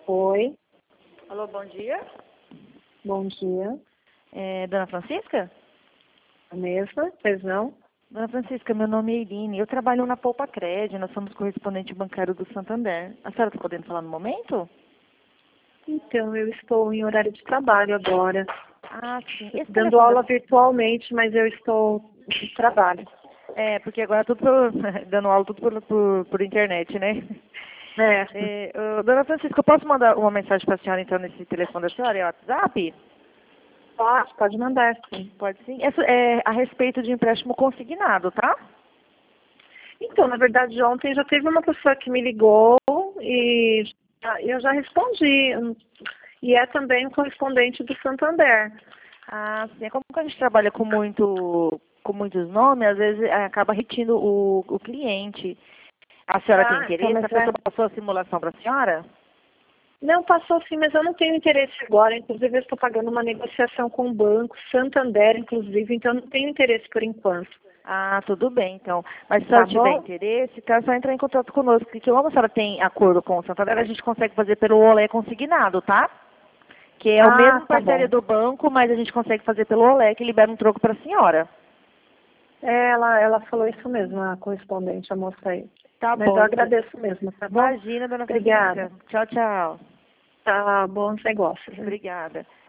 Oi, Alô, bom dia. bom dia. Dona Francisca? A mesma, pois não? Dona Francisca, meu nome é Irine. Eu trabalho na Poupa Cred, nós somos correspondente bancário do Santander. A senhora está podendo falar no momento? Então, eu estou em horário de trabalho agora, Ah, sim. Esse dando telefone... aula virtualmente, mas eu estou em trabalho. porque agora tudo por, dando aula tudo por internet, né? É, Dona Francisca, eu posso mandar uma mensagem para a senhora, então, nesse telefone da senhora? É o WhatsApp? pode mandar, sim. Pode sim. É a respeito de empréstimo consignado, tá? Então, na verdade, ontem já teve uma pessoa que me ligou e eu já respondi. E é também um correspondente do Santander. Ah, sim. Como que a gente trabalha com muitos nomes, às vezes acaba repetindo o cliente. A senhora tem Então, interesse? mas A pessoa passou a simulação para a senhora? não, passou sim, mas eu não tenho interesse agora. Inclusive, eu estou pagando uma negociação com o banco, Santander, inclusive, então eu não tenho interesse por enquanto. Ah, tudo bem, então. Mas se a Tá senhora tiver bom? interesse, tá, é só entrar em contato conosco, porque como a senhora tem acordo com o Santander, a gente consegue fazer pelo Olé consignado, tá? Que é o mesmo Tá parceria bom. do banco, mas a gente consegue fazer pelo Olé, que libera um troco para a senhora. Ela falou isso mesmo, a correspondente, a moça aí. Tá Mas bom, eu então. agradeço mesmo, tá bom? Imagina, dona Obrigada. Francisca. Tchau, tchau. Tá, bons negócios. Hein? Obrigada.